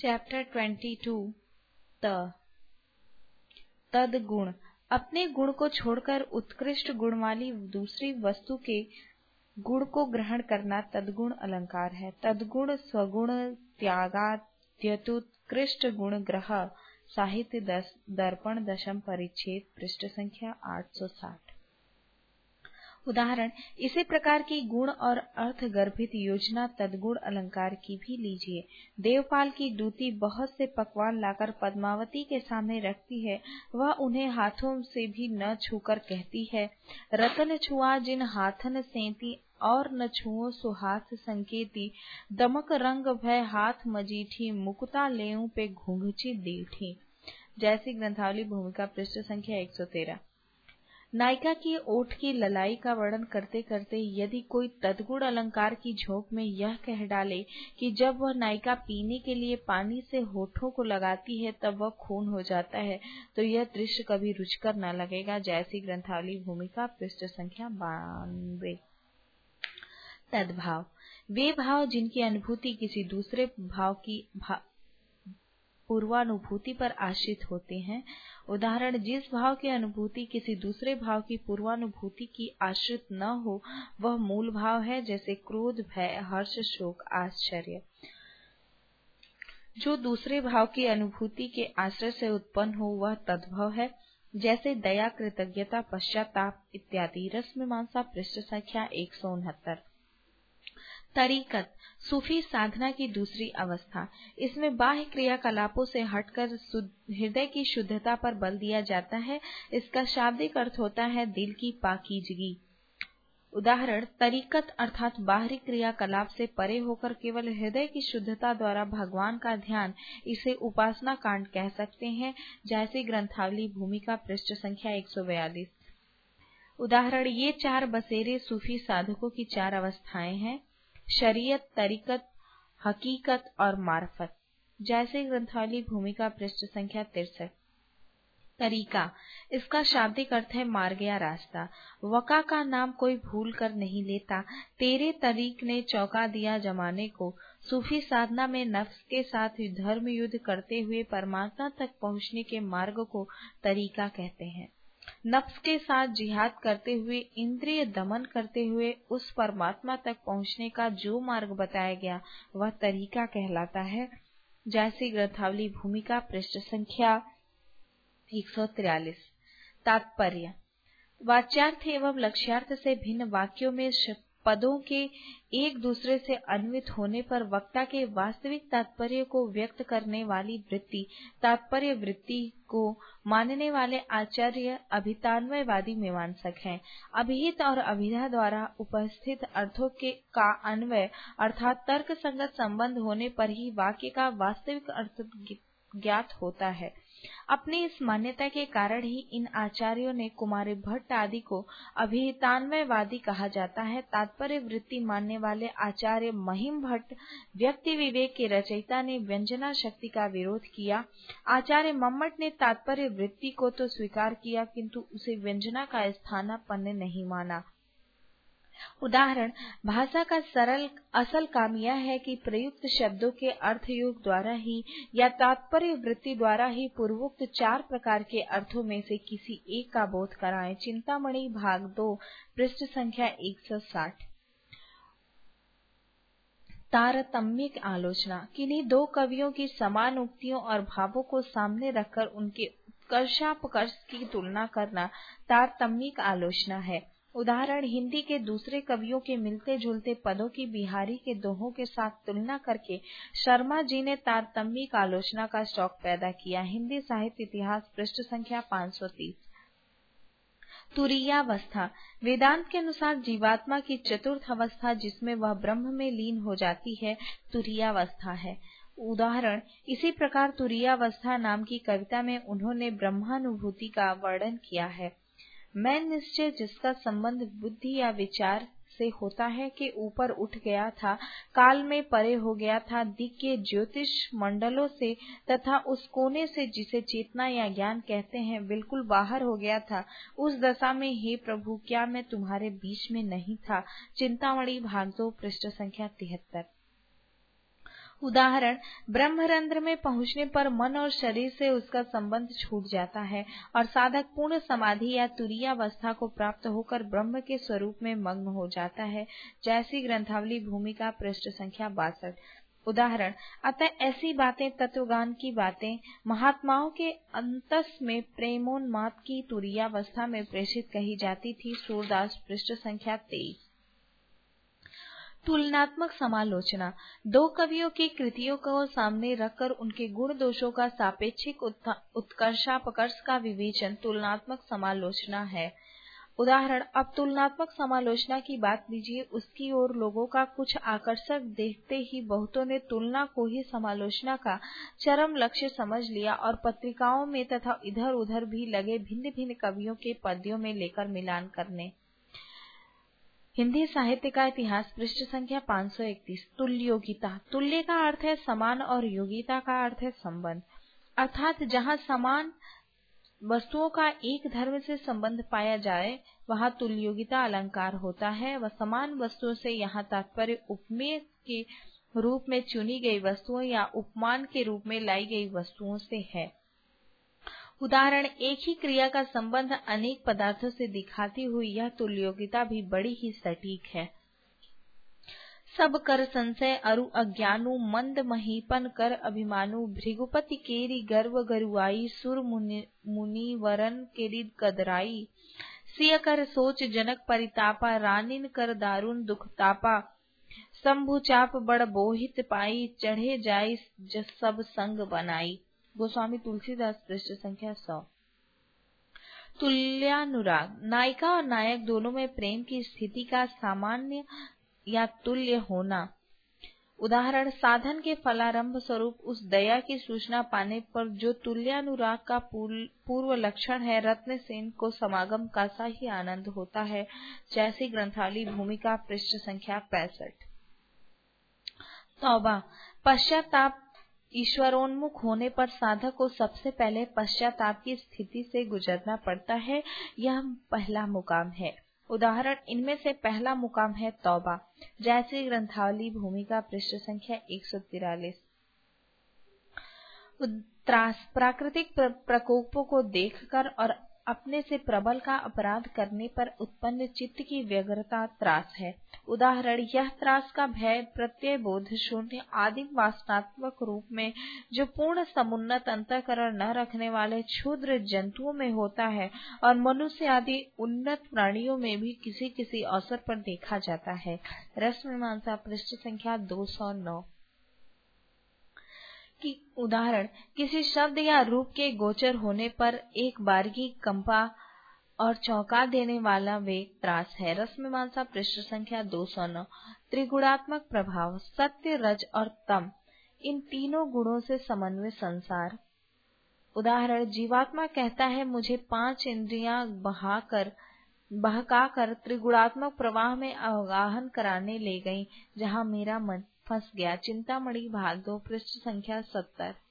Chapter 22 तदगुण। अपने गुण को छोड़कर उत्कृष्ट गुण वाली दूसरी वस्तु के गुण को ग्रहण करना तदगुण अलंकार है। तदगुण स्वगुण त्यागाद्यतुत्कृष्ट गुण ग्रह। साहित्य दर्पण दशम परिच्छेद पृष्ठ संख्या 860। उदाहरण, इसी प्रकार की गुण और अर्थ गर्भित योजना तदगुण अलंकार की भी लीजिए। देवपाल की दूती बहुत से पकवान लाकर पद्मावती के सामने रखती है। वह उन्हें हाथों से भी न छूकर कहती है, रतन छुआ जिन हाथन सेती और न छुओ सो हाथ संकेती। दमक रंग भय हाथ मजीठी मुकुता लेऊं पे घूंघची दीठी। जैसी ग्रंथावली भूमिका पृष्ठ संख्या 113। नायिका की ओठ की ललाई का वर्णन करते करते यदि कोई तदगुण अलंकार की झोंक में यह कह डाले कि जब वह नायिका पीने के लिए पानी से होठों को लगाती है तब वह खून हो जाता है, तो यह दृश्य कभी रुचिकर न लगेगा। जैसी ग्रंथावली भूमिका पृष्ठ संख्या 92। तद्भाव, वे भाव जिनकी अनुभूति किसी दूसरे भाव की पूर्वानुभूति पर आश्रित होते हैं। उदाहरण, जिस भाव की अनुभूति किसी दूसरे भाव की पूर्वानुभूति की आश्रित न हो वह मूल भाव है। जैसे क्रोध, भय, हर्ष, शोक, आश्चर्य। जो दूसरे भाव की अनुभूति के आश्रय से उत्पन्न हो वह तद्भव है। जैसे दया, कृतज्ञता, पश्चाताप इत्यादि। रसमीमांसा पृष्ठ संख्या 169। तरीकत, सूफी साधना की दूसरी अवस्था। इसमें बाह्य क्रियाकलापों से हटकर हृदय की शुद्धता पर बल दिया जाता है। इसका शाब्दिक अर्थ होता है दिल की पाकीज़गी। उदाहरण, तरीकत अर्थात बाहरी क्रियाकलाप से परे होकर केवल हृदय की शुद्धता द्वारा भगवान का ध्यान, इसे उपासना कांड कह सकते हैं। जैसे ग्रंथावली भूमिका पृष्ठ संख्या 142। उदाहरण, ये चार बसेरे सूफी साधकों की चार अवस्थाएं हैं, शरीयत, तरीकत, हकीकत और मार्फत। जैसे ग्रंथावली भूमिका पृष्ठ संख्या 63। तरीका, इसका शाब्दिक अर्थ है मार्ग या रास्ता। वका का नाम कोई भूल कर नहीं लेता। तेरे तरीक ने चौंका दिया जमाने को। सूफी साधना में नफ्स के साथ धर्म युद्ध करते हुए परमात्मा तक पहुंचने के मार्ग को तरीका कहते हैं। नफ्स के साथ जिहाद करते हुए, इंद्रिय दमन करते हुए उस परमात्मा तक पहुंचने का जो मार्ग बताया गया वह तरीका कहलाता है। जैसी ग्रंथावली भूमिका पृष्ठ संख्या 143। तात्पर्य, वाच्यार्थ एवं लक्ष्यार्थ से भिन्न वाक्यों में पदों के एक दूसरे से अन्वित होने पर वक्ता के वास्तविक तात्पर्य को व्यक्त करने वाली वृत्ति तात्पर्य वृत्ति को मानने वाले आचार्य अभितान्वयवादी मीमांसक हैं। अभिहित और अभिधा द्वारा उपस्थित अर्थों का अन्वय अर्थात तर्क संगत संबंध होने पर ही वाक्य का वास्तविक अर्थ ज्ञात होता है। अपनी इस मान्यता के कारण ही इन आचार्यों ने कुमार भट्ट आदि को अभिहितान्वयवादी कहा जाता है। तात्पर्य वृत्ति मानने वाले आचार्य महिम भट्ट व्यक्ति विवेक के रचयिता ने व्यंजना शक्ति का विरोध किया। आचार्य मम्मट ने तात्पर्य वृत्ति को तो स्वीकार किया किंतु उसे व्यंजना का स्थानापन्न नहीं माना। उदाहरण, भाषा का असल काम यह है कि प्रयुक्त शब्दों के अर्थ योग द्वारा ही या तात्पर्य वृत्ति द्वारा ही पूर्वोक्त चार प्रकार के अर्थों में से किसी एक का बोध कराएं। चिंतामणि भाग 2 पृष्ठ संख्या 160। तारतम्यिक आलोचना, किन्हीं दो कवियों की समान उक्तियों और भावों को सामने रखकर उनके उत्कर्षापकर्ष की तुलना करना तारतम्यिक आलोचना है। उदाहरण, हिंदी के दूसरे कवियों के मिलते जुलते पदों की बिहारी के दोहों के साथ तुलना करके शर्मा जी ने तारतम्यिक आलोचना का शौक पैदा किया। हिंदी साहित्य इतिहास पृष्ठ संख्या 530। तुरीयावस्था, वेदांत के अनुसार जीवात्मा की चतुर्थ अवस्था जिसमें वह ब्रह्म में लीन हो जाती है तुरीयावस्था है। उदाहरण, इसी प्रकार तुरीयावस्था नाम की कविता में उन्होंने ब्रह्मानुभूति का वर्णन किया है। मैं निश्चय जिसका संबंध बुद्धि या विचार से होता है के ऊपर उठ गया था, काल में परे हो गया था, दिक् के ज्योतिष मंडलों से तथा उस कोने से जिसे चेतना या ज्ञान कहते हैं बिल्कुल बाहर हो गया था, उस दशा में हे प्रभु क्या मैं तुम्हारे बीच में नहीं था। चिंतामणि भाग 2 पृष्ठ संख्या 73। उदाहरण, ब्रह्मरंध्र में पहुंचने पर मन और शरीर से उसका संबंध छूट जाता है और साधक पूर्ण समाधि या तुरीयावस्था को प्राप्त होकर ब्रह्म के स्वरूप में मग्न हो जाता है। जैसी ग्रंथावली भूमिका पृष्ठ संख्या 62। उदाहरण, अतः ऐसी बातें तत्वज्ञान की बातें महात्माओं के अंतस में प्रेमोन्माद की तुरीयावस्था में प्रेषित कही जाती थी। सूरदास पृष्ठ संख्या 23। तुलनात्मक समालोचना, दो कवियों की कृतियों को सामने रखकर उनके गुण दोषों का सापेक्षिक उत्कर्षापकर्ष का विवेचन तुलनात्मक समालोचना है। उदाहरण, अब तुलनात्मक समालोचना की बात लीजिए। उसकी ओर लोगों का कुछ आकर्षक देखते ही बहुतों ने तुलना को ही समालोचना का चरम लक्ष्य समझ लिया और पत्रिकाओं में तथा इधर उधर भी लगे भिन्न भिन्न कवियों के पद्यों में लेकर मिलान करने। हिंदी साहित्य का इतिहास पृष्ठ संख्या 531। तुल्योगिता, तुल्य का अर्थ है समान और योगिता का अर्थ है संबंध, अर्थात जहाँ समान वस्तुओं का एक धर्म से संबंध पाया जाए वहाँ तुल्योगिता अलंकार होता है। वह समान वस्तुओं से यहाँ तात्पर्य उपमेय के रूप में चुनी गई वस्तुओं या उपमान के रूप में लाई गई वस्तुओं से है। उदाहरण, एक ही क्रिया का संबंध अनेक पदार्थों से दिखाती हुई यह तुल्योगिता भी बड़ी ही सटीक है। सब कर संशय अरु अज्ञानु, मंद महीपन कर अभिमानु, भृगुपति केरी गर्व गरुआई, सुर मुनि वरन केरी कदराई, सिय कर सोच जनक परितापा, रानिन कर दारुण दुख तापा, शंभु चाप बड़ बोहित पाई, चढ़े जाई सब संग बनाई। गोस्वामी तुलसीदास पृष्ठ संख्या 100। तुल्यानुराग, नायिका और नायक दोनों में प्रेम की स्थिति का सामान्य या तुल्य होना। उदाहरण, साधन के फलारंभ स्वरूप उस दया की सूचना पाने पर जो तुल्यानुराग का पूर्व लक्षण है, रत्नसेन को समागम का सा ही आनंद होता है। जैसी ग्रंथावली भूमिका पृष्ठ संख्या 65। तौबा, पश्चाताप, ईश्वरोन्मुख होने पर साधक को सबसे पहले पश्चाताप की स्थिति से गुजरना पड़ता है। यह पहला मुकाम है। उदाहरण, इनमें से पहला मुकाम है तौबा। जैसी ग्रंथावली भूमिका पृष्ठ संख्या 143। त्रास, प्राकृतिक प्रकोपों को देखकर और अपने से प्रबल का अपराध करने पर उत्पन्न चित्त की व्यग्रता त्रास है। उदाहरण, यह त्रास का भय प्रत्यय बोध शून्य आदि वासनात्मक रूप में जो पूर्ण समुन्नत अंतःकरण न रखने वाले क्षुद्र जंतुओं में होता है और मनुष्य आदि उन्नत प्राणियों में भी किसी किसी अवसर पर देखा जाता है। रसमीमांसा पृष्ठ संख्या 209। की उदाहरण, किसी शब्द या रूप के गोचर होने पर एक बारगी कंपा और चौंका देने वाला वेग त्रास है। रसमीमांसा पृष्ठ संख्या 209। त्रिगुणात्मक प्रभाव, सत्य, रज और तम, इन तीनों गुणों से समन्वय संसार। उदाहरण, जीवात्मा कहता है मुझे 5 इंद्रियां बहकाकर त्रिगुणात्मक प्रवाह में अवगाहन कराने ले गई, जहां मेरा मन फंस गया। चिंतामणि भाग 2 पृष्ठ संख्या 70।